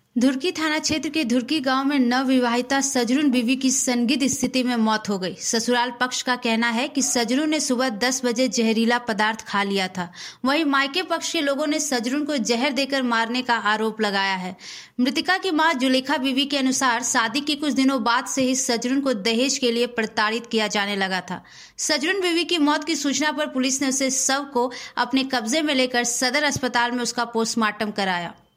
धुरकी थाना क्षेत्र के धुरकी गांव में नवविवाहिता सजरून बीवी की संदिग्ध स्थिति में मौत हो गई। ससुराल पक्ष का कहना है कि सजरून ने सुबह 10 बजे जहरीला पदार्थ खा लिया था। वहीं मायके पक्ष के लोगों ने सजरून को जहर देकर मारने का आरोप लगाया है। मृतका की मां जुलेखा बीवी के अनुसार शादी के कुछ दिनों बाद से ही सजरून को दहेज के लिए प्रताड़ित किया जाने लगा था। सजरून बीवी की मौत की सूचना पर पुलिस ने उसे शव को अपने कब्जे में लेकर सदर अस्पताल में उसका पोस्टमार्टम कराया।